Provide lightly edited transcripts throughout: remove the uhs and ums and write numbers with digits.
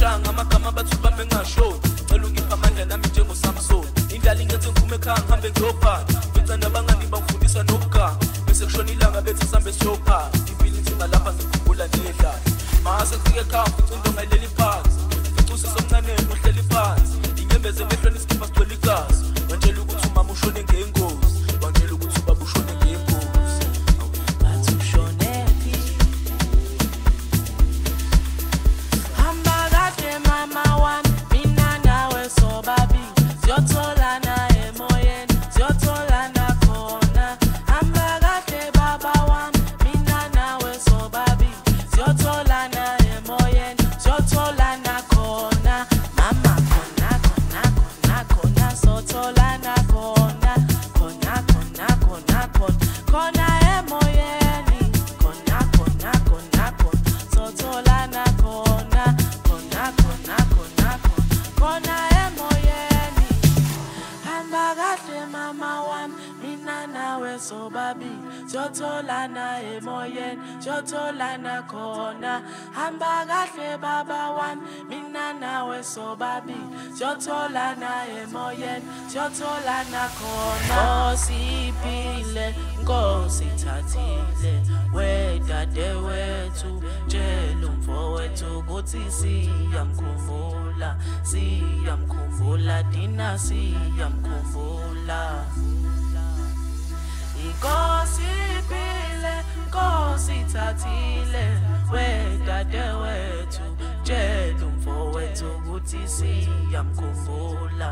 Ngilanga amagama bathi ubambe ngashoni cela ungipha amandla nami njengoSamson indala ingenze ngiphume ekhaya ngihambe ngiyophala benza nabangani bangifundisa nokuganga bese kushona ilanga bethi sihambe siyophala impilo inzima lapha ngikhumbula nedlala mase kufike ekhaya ucinto ngaleli phansi ucusi somncane uhleli phansi inyembeze emehlweni isikipha sigcwele igazi wantshela ukuthi umama ushone ngengozi wantshela ukuthi ubaba ushone ngengozi bathi ushonephi hamba kade mama wami mina nawe sobabili siyotholana emoyeni siyotholana khona hamba kade baba wami mina nawe sobabili siyotholana emoyeni siyotholana khona mama khona khona khona khona sotholana khona khona khona khona khona khona emoyeni khona khona khona khona sotholana khona khona khona khona khona emoyeni hamba kahle mama wami mina nawe sobabili siyotholana emoyeni siyotholana khona hamba kahle baba wami mina nawe sobabili siyotholana emoyeni siyotholana khona Nkosi Nkosi thathile wedade wethu tshela umfowethu ukuthi siyamkhumbula dina siyamkhumbula Nkosi thathile wedade wethu tshela umfowethu ukuthi siyamkhumbula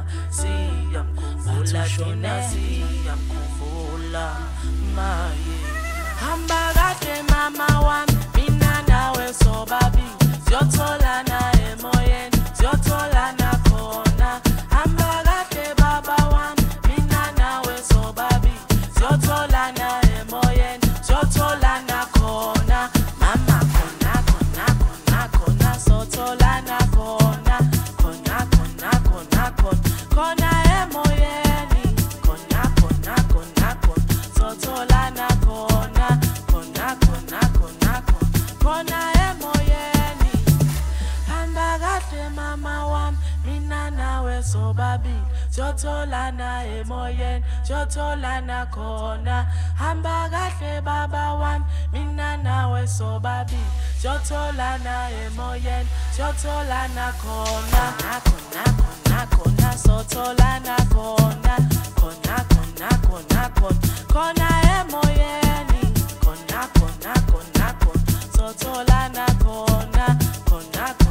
dina siyamkhumbula maye hamba kade mama wami mina nawe sobabili siyotholana emoyeni siyotholana khona hamba kade baba wami mina nawe sobabili siyotholana emoyeni siyotholana khona mama khona khona khona khona sotholana khona khona khona khona khona khona emoyeni khona khona khona khona sotholana khona khona khona khona khona emoyeni hamba kahle mama wami mina nawe sobabili siyotholana emoyeni siyotholana khona hamba kahle baba wami mina nawe sobabili siyotholana emoyeni siyotholana khona khona khona khona sotholana khona khona khona khona khona emoyeni khona khona khona khona sotholana khona khona